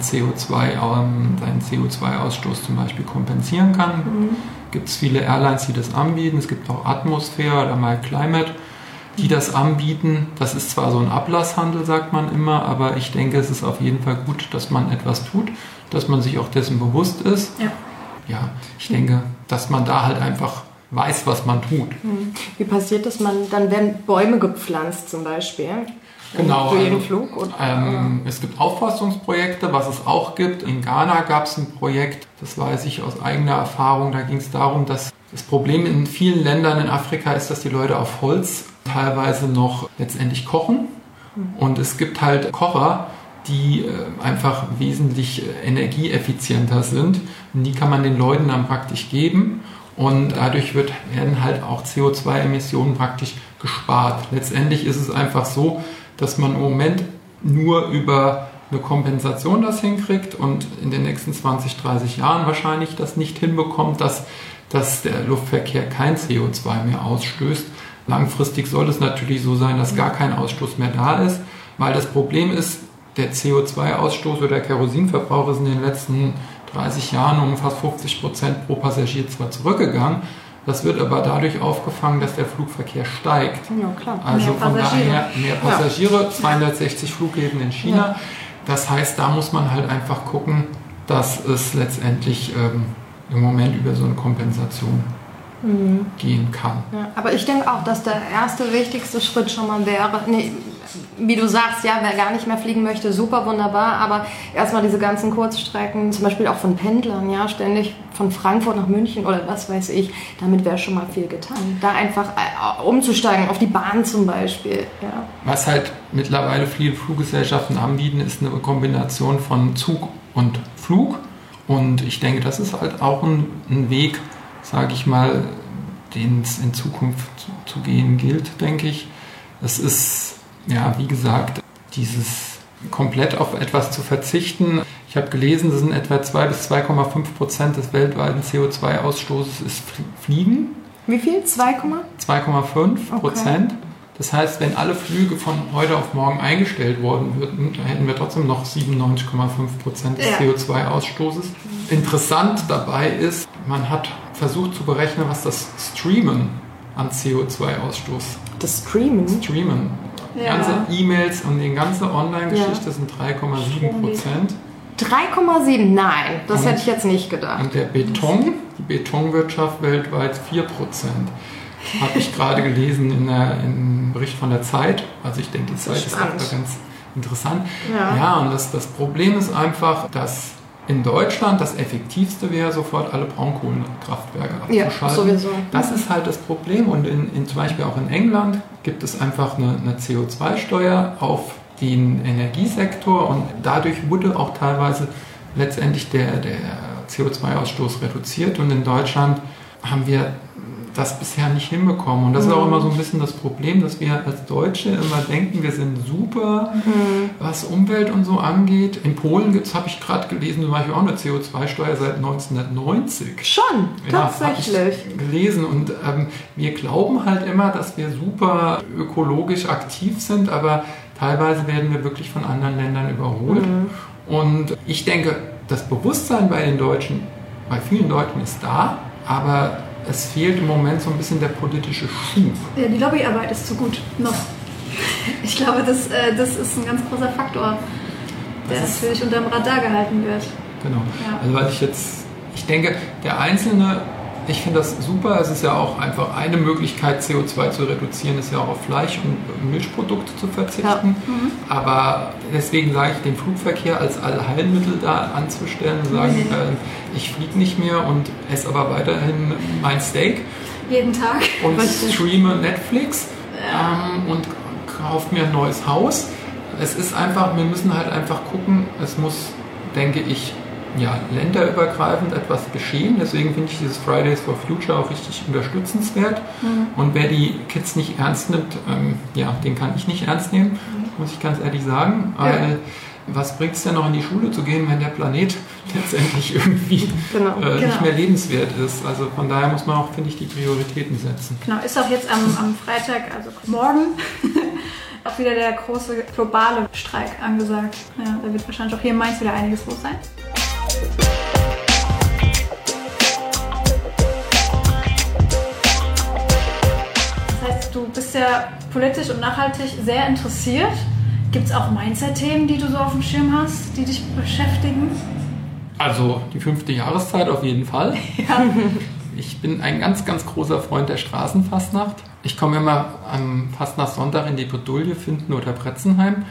CO2-Ausstoß zum Beispiel kompensieren kann. Gibt es viele Airlines, die das anbieten. Es gibt auch Atmosphäre oder MyClimate, die das anbieten. Das ist zwar so ein Ablasshandel, sagt man immer, aber ich denke, es ist auf jeden Fall gut, dass man etwas tut, dass man sich auch dessen bewusst ist. Ja, ich denke, dass man da halt einfach weiß, was man tut. Wie passiert das? Dann werden Bäume gepflanzt zum Beispiel. Genau. Für jeden Flug? Es gibt Aufforstungsprojekte, was es auch gibt. In Ghana gab es ein Projekt, das weiß ich aus eigener Erfahrung. Da ging es darum, dass das Problem in vielen Ländern in Afrika ist, dass die Leute auf Holz teilweise noch letztendlich kochen. Und es gibt halt Kocher, die einfach wesentlich energieeffizienter sind. Und die kann man den Leuten dann praktisch geben. Und dadurch werden halt auch CO2-Emissionen praktisch gespart. Letztendlich ist es einfach so, dass man im Moment nur über eine Kompensation das hinkriegt und in den nächsten 20, 30 Jahren wahrscheinlich das nicht hinbekommt, dass der Luftverkehr kein CO2 mehr ausstößt. Langfristig soll es natürlich so sein, dass gar kein Ausstoß mehr da ist, weil das Problem ist, der CO2-Ausstoß oder der Kerosinverbrauch ist in den letzten 30 Jahren um fast 50% pro Passagier zwar zurückgegangen, das wird aber dadurch aufgefangen, dass der Flugverkehr steigt. Ja, klar. Also von daher mehr Passagiere, 260 Flughäfen in China. Ja. Das heißt, da muss man halt einfach gucken, dass es letztendlich im Moment über so eine Kompensation gehen kann. Ja, aber ich denke auch, dass der erste wichtigste Schritt schon mal wäre, wie du sagst, ja, wer gar nicht mehr fliegen möchte, super wunderbar, aber erstmal diese ganzen Kurzstrecken, zum Beispiel auch von Pendlern, ja, ständig von Frankfurt nach München oder was weiß ich, damit wäre schon mal viel getan. Da einfach umzusteigen, auf die Bahn zum Beispiel. Ja. Was halt mittlerweile viele Fluggesellschaften anbieten, ist eine Kombination von Zug und Flug. Und ich denke, das ist halt auch ein Weg, sage ich mal, den es in Zukunft zu gehen gilt, denke ich. Es ist, ja, wie gesagt, dieses komplett auf etwas zu verzichten. Ich habe gelesen, das sind etwa 2 bis 2,5% des weltweiten CO2-Ausstoßes ist Fliegen. Wie viel? 2,5%. Okay. Das heißt, wenn alle Flüge von heute auf morgen eingestellt worden würden, hätten wir trotzdem noch 97,5% des CO2-Ausstoßes. Interessant dabei ist, man hat versucht zu berechnen, was das Streamen an CO2-Ausstoß. Das Streamen? Die ganze E-Mails und die ganze Online-Geschichte sind 3,7%. 3,7? Nein, das hätte ich jetzt nicht gedacht. Und die Betonwirtschaft weltweit 4%. Habe ich gerade gelesen im Bericht von der Zeit. Also ich denke, die Zeit ist auch ganz interessant. Ja, und das Problem ist einfach, dass in Deutschland das Effektivste wäre, sofort alle Braunkohlenkraftwerke abzuschalten. Ja, sowieso. Das ist halt das Problem. Und zum Beispiel auch in England gibt es einfach eine CO2-Steuer auf den Energiesektor. Und dadurch wurde auch teilweise letztendlich der CO2-Ausstoß reduziert. Und in Deutschland haben wir das bisher nicht hinbekommen. Und das ist auch immer so ein bisschen das Problem, dass wir als Deutsche immer denken, wir sind super, was Umwelt und so angeht. In Polen habe ich gerade gelesen, zum Beispiel auch eine CO2-Steuer seit 1990. Schon, tatsächlich. Habe ich gelesen. Und wir glauben halt immer, dass wir super ökologisch aktiv sind, aber teilweise werden wir wirklich von anderen Ländern überholt. Und ich denke, das Bewusstsein bei vielen Deutschen ist da, aber es fehlt im Moment so ein bisschen der politische Schub. Ja, die Lobbyarbeit ist zu gut noch. Ich glaube, das ist ein ganz großer Faktor, der natürlich unter dem Radar gehalten wird. Genau. Ja. Also weil ich denke, der Einzelne, ich finde das super, es ist ja auch einfach eine Möglichkeit, CO2 zu reduzieren, ist ja auch auf Fleisch und Milchprodukte zu verzichten. Ja. Aber deswegen sage ich, den Flugverkehr als Allheilmittel da anzustellen und sagen, ich fliege nicht mehr und esse aber weiterhin mein Steak. Jeden Tag. Und streame Netflix und kaufe mir ein neues Haus. Es ist einfach, wir müssen halt einfach gucken, es muss, denke ich, länderübergreifend etwas geschehen. Deswegen finde ich dieses Fridays for Future auch richtig unterstützenswert. Und wer die Kids nicht ernst nimmt, den kann ich nicht ernst nehmen, muss ich ganz ehrlich sagen. Weil was bringt es denn noch in die Schule zu gehen, wenn der Planet letztendlich irgendwie nicht mehr lebenswert ist? Also von daher muss man auch, finde ich, die Prioritäten setzen. Genau, ist auch jetzt am Freitag, also morgen, auch wieder der große globale Streik angesagt. Ja, da wird wahrscheinlich auch hier in Mainz wieder einiges los sein. Das heißt, du bist ja politisch und nachhaltig sehr interessiert. Gibt es auch Mainzer-Themen, die du so auf dem Schirm hast, die dich beschäftigen? Also die 5. Jahreszeit auf jeden Fall. Ja. Ich bin ein ganz, ganz großer Freund der Straßenfastnacht. Ich komme immer am Fastnachtssonntag in die Bredouille, Finden oder Bretzenheim.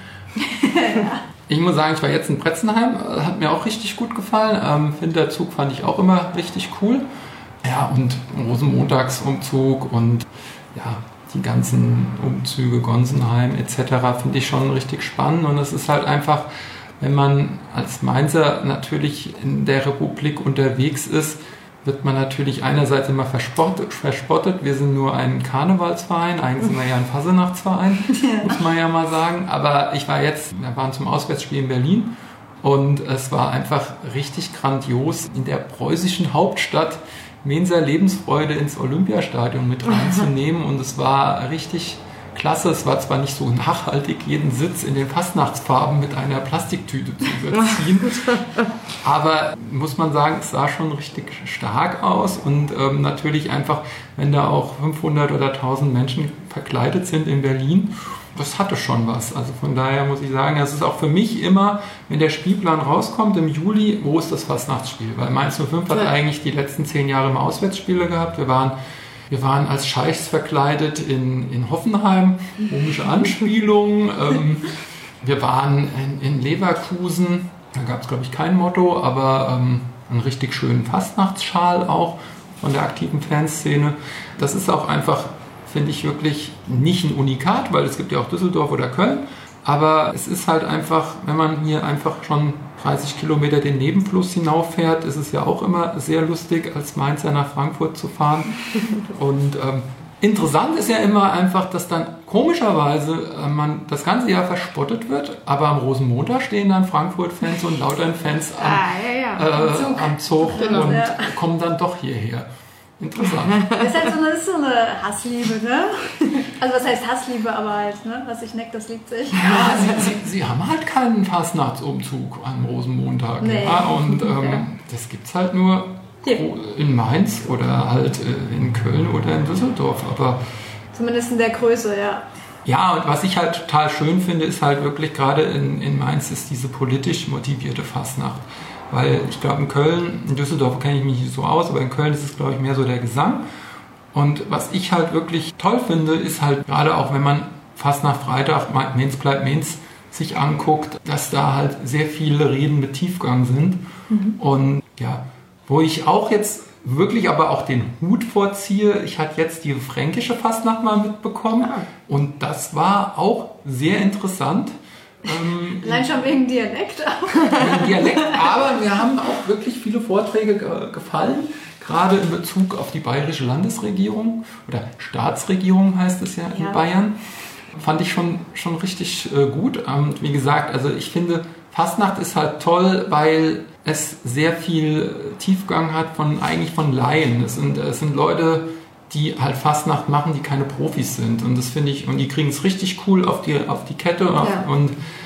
Ich muss sagen, ich war jetzt in Bretzenheim, hat mir auch richtig gut gefallen. Winterzug fand ich auch immer richtig cool. Ja, und Rosenmontagsumzug und die ganzen Umzüge, Gonsenheim etc. finde ich schon richtig spannend. Und es ist halt einfach, wenn man als Mainzer natürlich in der Republik unterwegs ist, wird man natürlich einerseits immer verspottet. Wir sind nur ein Karnevalsverein, eigentlich sind wir ja ein Fasenachtsverein, muss man ja mal sagen. Aber wir waren zum Auswärtsspiel in Berlin und es war einfach richtig grandios, in der preußischen Hauptstadt Mainzer Lebensfreude ins Olympiastadion mit reinzunehmen. Und es war richtig klasse. Es war zwar nicht so nachhaltig, jeden Sitz in den Fastnachtsfarben mit einer Plastiktüte zu überziehen, aber muss man sagen, es sah schon richtig stark aus und natürlich einfach, wenn da auch 500 oder 1000 Menschen verkleidet sind in Berlin, das hatte schon was. Also von daher muss ich sagen, es ist auch für mich immer, wenn der Spielplan rauskommt im Juli, wo ist das Fastnachtsspiel? Weil Mainz 05 hat eigentlich die letzten 10 Jahre immer Auswärtsspiele gehabt. Wir waren als Scheichs verkleidet in Hoffenheim, komische Anspielungen. Wir waren in Leverkusen, da gab es glaube ich kein Motto, aber einen richtig schönen Fastnachtsschal auch von der aktiven Fanszene. Das ist auch einfach, finde ich, wirklich nicht ein Unikat, weil es gibt ja auch Düsseldorf oder Köln. Aber es ist halt einfach, wenn man hier einfach schon 30 Kilometer den Nebenfluss hinauffährt, ist es ja auch immer sehr lustig, als Mainzer nach Frankfurt zu fahren. Und Interessant ist ja immer einfach, dass dann komischerweise man das ganze Jahr verspottet wird, aber am Rosenmontag stehen dann Frankfurt-Fans und Lautern-Fans am Zug Genau, und kommen dann doch hierher. Interessant. Das ist so eine Hassliebe, ne? Also was heißt Hassliebe, aber halt, ne? Was sich neckt, das liebt sich. Ja, sie haben halt keinen Fastnachtsumzug am Rosenmontag. Nee. Ja, und das gibt's halt nur in Mainz oder halt in Köln oder in Düsseldorf. Aber zumindest in der Größe, ja. ja, und was ich halt total schön finde, ist halt wirklich gerade in Mainz ist diese politisch motivierte Fastnacht. Weil ich glaube in Köln, in Düsseldorf kenne ich mich nicht so aus, aber in Köln ist es glaube ich mehr so der Gesang. Und was ich halt wirklich toll finde, ist halt gerade auch wenn man Fastnacht Freitag, Mainz bleibt Mainz, sich anguckt, dass da halt sehr viele Reden mit Tiefgang sind. Und ja, wo ich auch jetzt wirklich aber auch den Hut vorziehe, ich hatte jetzt die fränkische Fastnacht mal mitbekommen und das war auch sehr interessant. Allein schon wegen Dialekt. Wegen Dialekt, aber mir haben auch wirklich viele Vorträge gefallen, gerade in Bezug auf die bayerische Landesregierung oder Staatsregierung heißt es ja in Bayern. Fand ich schon richtig gut. Wie gesagt, also ich finde, Fastnacht ist halt toll, weil es sehr viel Tiefgang hat eigentlich von Laien. Es sind Leute, die halt Fastnacht machen, die keine Profis sind. Und das finde ich, und die kriegen es richtig cool auf die Kette. Und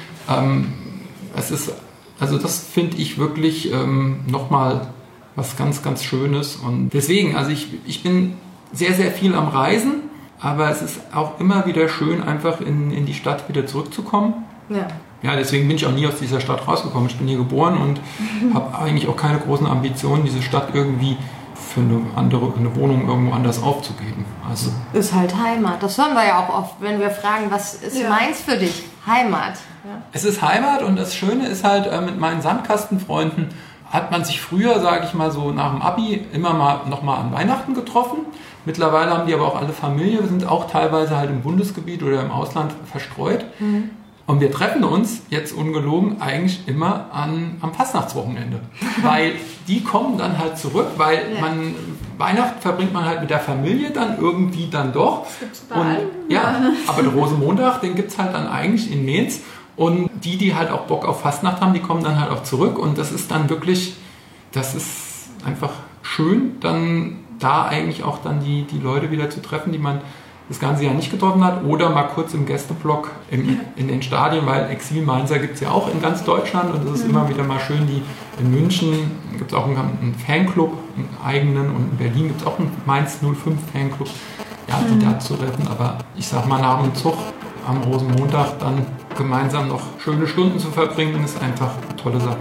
es ist, also das finde ich wirklich nochmal was ganz, ganz Schönes. Und deswegen, also ich bin sehr, sehr viel am Reisen, aber es ist auch immer wieder schön, einfach in die Stadt wieder zurückzukommen. Ja. Ja, deswegen bin ich auch nie aus dieser Stadt rausgekommen. Ich bin hier geboren und habe eigentlich auch keine großen Ambitionen, diese Stadt irgendwie für eine Wohnung irgendwo anders aufzugeben. Also ist halt Heimat. Das hören wir ja auch oft, wenn wir fragen, was ist Mainz für dich? Heimat. Ja. Es ist Heimat und das Schöne ist halt, mit meinen Sandkastenfreunden hat man sich früher, sage ich mal so, nach dem Abi immer nochmal an Weihnachten getroffen. Mittlerweile haben die aber auch alle Familie, wir sind auch teilweise halt im Bundesgebiet oder im Ausland verstreut. Und wir treffen uns jetzt ungelogen eigentlich immer am Fastnachtswochenende. Weil die kommen dann halt zurück, weil Weihnachten verbringt man halt mit der Familie dann irgendwie dann doch. Das gibt's überall. Aber der Rosenmontag, den gibt's halt dann eigentlich in Mainz. Und die halt auch Bock auf Fastnacht haben, die kommen dann halt auch zurück. Und das ist dann wirklich, das ist einfach schön, dann da eigentlich auch dann die Leute wieder zu treffen, die man das ganze Jahr nicht getroffen hat, oder mal kurz im Gästeblock in den Stadien, weil Exil-Mainzer gibt es ja auch in ganz Deutschland und es ist immer wieder mal schön, in München gibt es auch einen Fanclub, einen eigenen, und in Berlin gibt es auch einen Mainz 05 Fanclub, ja, die da zu retten, aber ich sag mal, nach dem Zug am Rosenmontag dann gemeinsam noch schöne Stunden zu verbringen, ist einfach eine tolle Sache.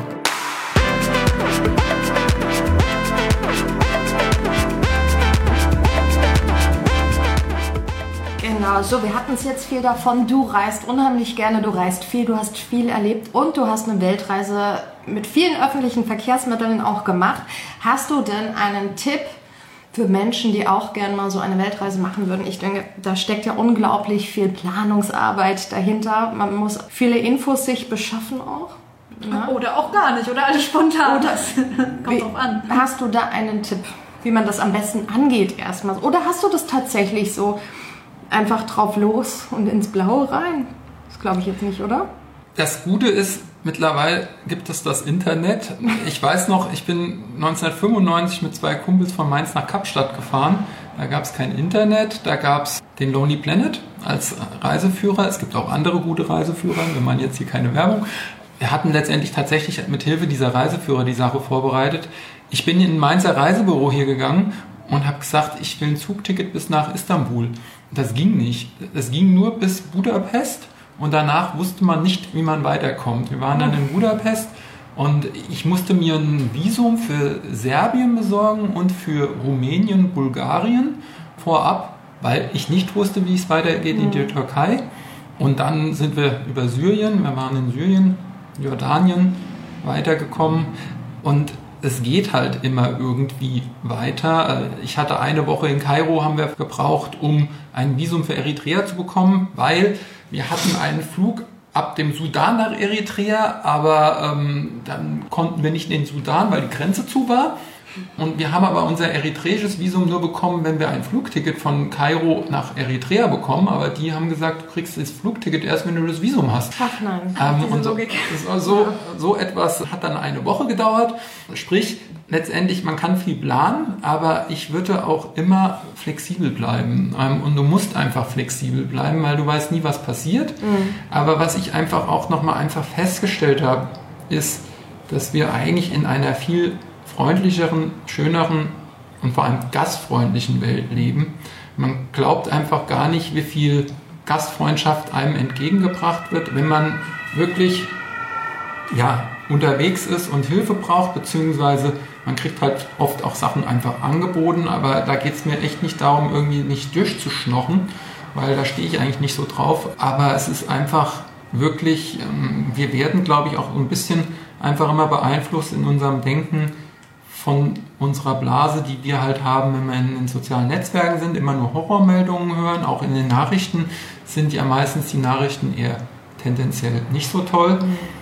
Genau, so, wir hatten es jetzt viel davon. Du reist unheimlich gerne, du reist viel, du hast viel erlebt und du hast eine Weltreise mit vielen öffentlichen Verkehrsmitteln auch gemacht. Hast du denn einen Tipp für Menschen, die auch gerne mal so eine Weltreise machen würden? Ich denke, da steckt ja unglaublich viel Planungsarbeit dahinter. Man muss viele Infos sich beschaffen auch. Ja. Oder auch gar nicht, oder alles spontan. Kommt drauf an. Hast du da einen Tipp, wie man das am besten angeht erstmal? Oder hast du das tatsächlich so einfach drauf los und ins Blaue rein? Das glaube ich jetzt nicht, oder? Das Gute ist, mittlerweile gibt es das Internet. Ich weiß noch, ich bin 1995 mit 2 Kumpels von Mainz nach Kapstadt gefahren. Da gab es kein Internet, da gab es den Lonely Planet als Reiseführer. Es gibt auch andere gute Reiseführer, wenn man jetzt hier keine Werbung. Wir hatten letztendlich tatsächlich mit Hilfe dieser Reiseführer die Sache vorbereitet. Ich bin in ein Mainzer Reisebüro hier gegangen und habe gesagt, ich will ein Zugticket bis nach Istanbul. Das ging nicht. Es ging nur bis Budapest und danach wusste man nicht, wie man weiterkommt. Wir waren dann in Budapest und ich musste mir ein Visum für Serbien besorgen und für Rumänien, Bulgarien vorab, weil ich nicht wusste, wie es weitergeht in die Türkei. Und dann sind wir über Syrien, wir waren in Syrien, Jordanien weitergekommen und es geht halt immer irgendwie weiter. Ich hatte eine Woche in Kairo, haben wir gebraucht, um ein Visum für Eritrea zu bekommen, weil wir hatten einen Flug ab dem Sudan nach Eritrea, aber dann konnten wir nicht in den Sudan, weil die Grenze zu war. Und wir haben aber unser eritreisches Visum nur bekommen, wenn wir ein Flugticket von Kairo nach Eritrea bekommen. Aber die haben gesagt, du kriegst das Flugticket erst, wenn du das Visum hast. Ach nein. Und so etwas hat dann eine Woche gedauert. Sprich, letztendlich, man kann viel planen, aber ich würde auch immer flexibel bleiben. Und du musst einfach flexibel bleiben, weil du weißt nie, was passiert. Aber was ich einfach auch nochmal einfach festgestellt habe, ist, dass wir eigentlich in einer viel freundlicheren, schöneren und vor allem gastfreundlichen Welt leben. Man glaubt einfach gar nicht, wie viel Gastfreundschaft einem entgegengebracht wird, wenn man wirklich unterwegs ist und Hilfe braucht, beziehungsweise man kriegt halt oft auch Sachen einfach angeboten, aber da geht es mir echt nicht darum, irgendwie nicht durchzuschnochen, weil da stehe ich eigentlich nicht so drauf, aber es ist einfach wirklich, wir werden, glaube ich, auch ein bisschen einfach immer beeinflusst in unserem Denken von unserer Blase, die wir halt haben, wenn wir in den sozialen Netzwerken sind, immer nur Horrormeldungen hören. Auch in den Nachrichten sind ja meistens die Nachrichten eher tendenziell nicht so toll.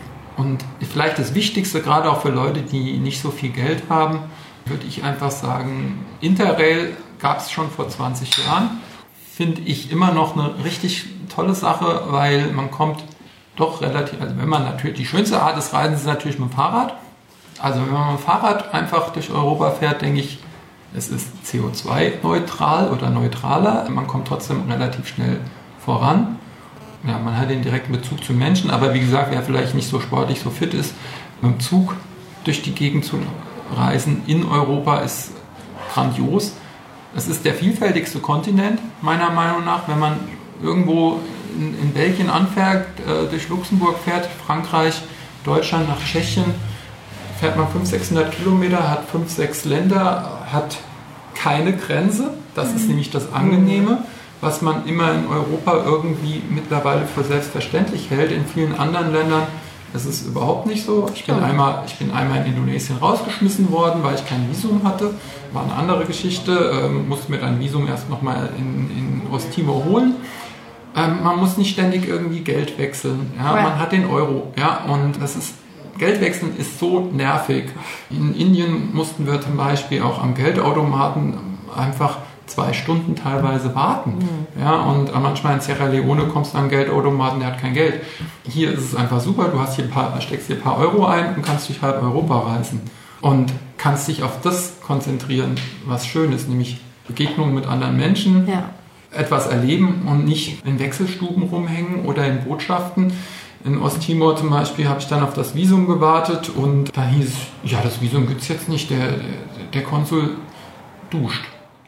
Und vielleicht das Wichtigste, gerade auch für Leute, die nicht so viel Geld haben, würde ich einfach sagen, Interrail gab es schon vor 20 Jahren. Finde ich immer noch eine richtig tolle Sache, weil man kommt doch relativ, also wenn man natürlich, die schönste Art des Reisens ist natürlich mit dem Fahrrad. Also wenn man mit dem Fahrrad einfach durch Europa fährt, denke ich, es ist CO2-neutral oder neutraler. Man kommt trotzdem relativ schnell voran. Ja, man hat den direkten Bezug zu Menschen, aber wie gesagt, wer vielleicht nicht so sportlich, so fit ist, mit dem Zug durch die Gegend zu reisen in Europa ist grandios. Es ist der vielfältigste Kontinent, meiner Meinung nach, wenn man irgendwo in Belgien anfährt, durch Luxemburg fährt, Frankreich, Deutschland nach Tschechien, fährt man 500-600 Kilometer, hat 5-6 Länder, hat keine Grenze. Das ist nämlich das Angenehme, was man immer in Europa irgendwie mittlerweile für selbstverständlich hält. In vielen anderen Ländern ist es überhaupt nicht so. Ich bin einmal in Indonesien rausgeschmissen worden, weil ich kein Visum hatte. War eine andere Geschichte. Musste mir ein Visum erst nochmal in Osttimor holen. Man muss nicht ständig irgendwie Geld wechseln. Ja? Man hat den Euro. Ja? Und das ist, Geldwechseln ist so nervig. In Indien mussten wir zum Beispiel auch am Geldautomaten einfach 2 Stunden teilweise warten. Ja, und manchmal in Sierra Leone kommst du an einen Geldautomaten, der hat kein Geld. Hier ist es einfach super, du hast hier steckst hier ein paar Euro ein und kannst durch halb Europa reisen. Und kannst dich auf das konzentrieren, was schön ist, nämlich Begegnungen mit anderen Menschen, etwas erleben und nicht in Wechselstuben rumhängen oder in Botschaften. In Osttimor zum Beispiel habe ich dann auf das Visum gewartet und da hieß es, ja, das Visum gibt es jetzt nicht, der Konsul duscht.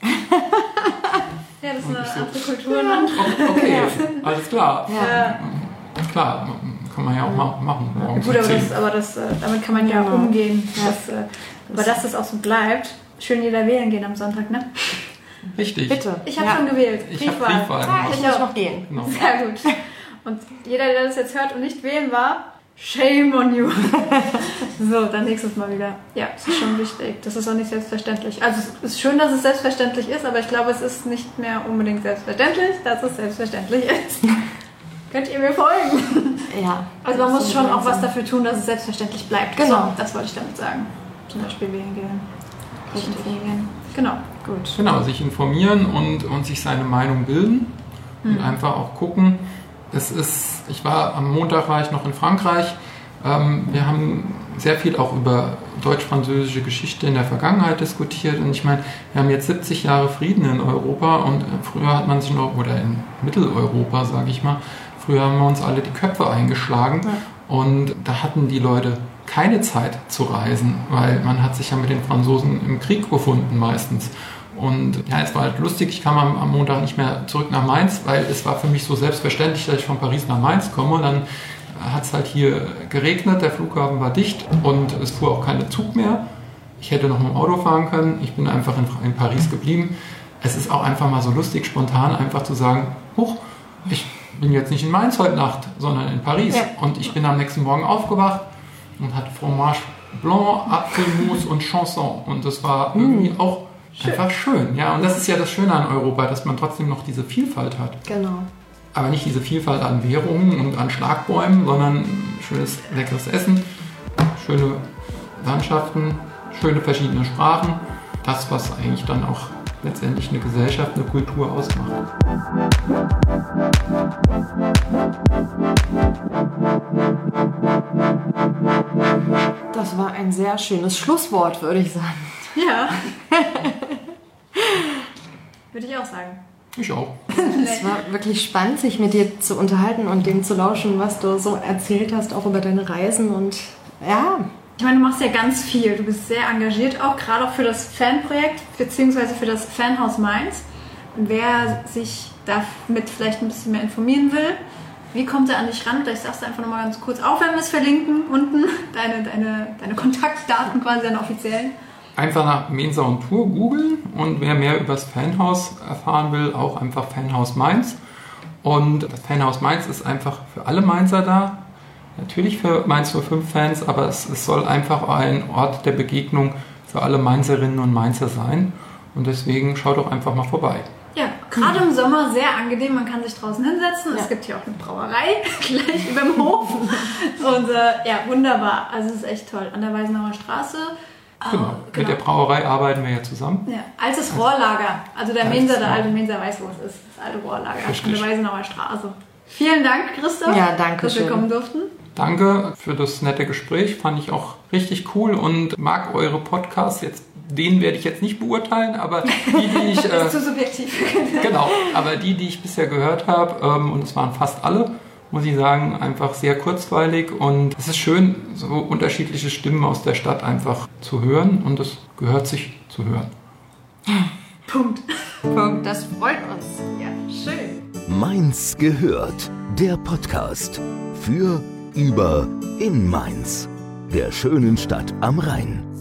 Ja, das ist eine andere Kultur. Ne? Okay, alles klar. Ja. Klar, kann man ja auch machen. Gut, aber damit kann man ja umgehen. Aber dass das auch so bleibt. Schön jeder wählen gehen am Sonntag, ne? Richtig. Bitte. Ich habe schon gewählt. Ich habe Briefwahl gemacht. Ich muss noch gehen. Genau. Sehr gut. Und jeder, der das jetzt hört und nicht wählen war, shame on you. So, dann nächstes Mal wieder. Ja, das ist schon wichtig. Das ist auch nicht selbstverständlich. Also es ist schön, dass es selbstverständlich ist, aber ich glaube, es ist nicht mehr unbedingt selbstverständlich, dass es selbstverständlich ist. Könnt ihr mir folgen? Ja. Also man muss schon auch was dafür tun, dass es selbstverständlich bleibt. Genau. So, das wollte ich damit sagen. Zum Beispiel wählen gehen. Genau. Gut. Genau, sich informieren und sich seine Meinung bilden und einfach auch gucken. Am Montag war ich noch in Frankreich. Wir haben sehr viel auch über deutsch-französische Geschichte in der Vergangenheit diskutiert. Und ich meine, wir haben jetzt 70 Jahre Frieden in Europa und früher hat man sich noch, oder in Mitteleuropa, sage ich mal, früher haben wir uns alle die Köpfe eingeschlagen. Ja. Und da hatten die Leute keine Zeit zu reisen, weil man hat sich ja mit den Franzosen im Krieg befunden meistens. Und ja, es war halt lustig, ich kam am Montag nicht mehr zurück nach Mainz, weil es war für mich so selbstverständlich, dass ich von Paris nach Mainz komme. Und dann hat es halt hier geregnet, der Flughafen war dicht und es fuhr auch kein Zug mehr. Ich hätte noch mit dem Auto fahren können, ich bin einfach in Paris geblieben. Es ist auch einfach mal so lustig, spontan einfach zu sagen, huch, ich bin jetzt nicht in Mainz heute Nacht, sondern in Paris. Ja. Und ich bin am nächsten Morgen aufgewacht und hatte Fromage Blanc, Apfelmus und Chanson. Und das war irgendwie auch einfach schön. Ja, und das ist ja das Schöne an Europa, dass man trotzdem noch diese Vielfalt hat. Genau. Aber nicht diese Vielfalt an Währungen und an Schlagbäumen, sondern schönes, leckeres Essen, schöne Landschaften, schöne verschiedene Sprachen. Das, was eigentlich dann auch letztendlich eine Gesellschaft, eine Kultur ausmacht. Das war ein sehr schönes Schlusswort, würde ich sagen. Ja. Würde ich auch sagen. Ich auch. Es war wirklich spannend, sich mit dir zu unterhalten und dem zu lauschen, was du so erzählt hast, auch über deine Reisen und ja. Ich meine, du machst ja ganz viel. Du bist sehr engagiert auch, gerade auch für das Fanprojekt, beziehungsweise für das Fanhaus Mainz. Und wer sich damit vielleicht ein bisschen mehr informieren will, wie kommt er an dich ran? Vielleicht sagst du einfach nochmal ganz kurz, auch wenn wir es verlinken, unten, deine Kontaktdaten quasi, deine offiziellen. Einfach nach Mensa und Tour googeln und wer mehr über das Fanhaus erfahren will, auch einfach Fanhaus Mainz. Und das Fanhaus Mainz ist einfach für alle Mainzer da. Natürlich für Mainz 05 Fans, aber es soll einfach ein Ort der Begegnung für alle Mainzerinnen und Mainzer sein. Und deswegen schaut doch einfach mal vorbei. Ja, gerade im Sommer sehr angenehm. Man kann sich draußen hinsetzen. Ja. Es gibt hier auch eine Brauerei gleich über dem Hof. Und ja, wunderbar. Also es ist echt toll. An der Weisenauer Straße. Genau. Mit der Brauerei arbeiten wir ja zusammen. Ja, altes Rohrlager. Also der Mensa, der alte Mensa weiß, wo es ist. Das alte Rohrlager an der Weisenauer Straße. Vielen Dank, Christoph, ja, danke dass wir kommen durften. Danke für das nette Gespräch. Fand ich auch richtig cool und mag eure Podcasts. Den werde ich jetzt nicht beurteilen, aber die ich... Das ist zu subjektiv. Genau, aber die ich bisher gehört habe, und es waren fast alle, muss ich sagen, einfach sehr kurzweilig und es ist schön, so unterschiedliche Stimmen aus der Stadt einfach zu hören und es gehört sich zu hören. Punkt. Das freut uns. Ja, schön. Mainz gehört, der Podcast für, über, in Mainz, der schönen Stadt am Rhein.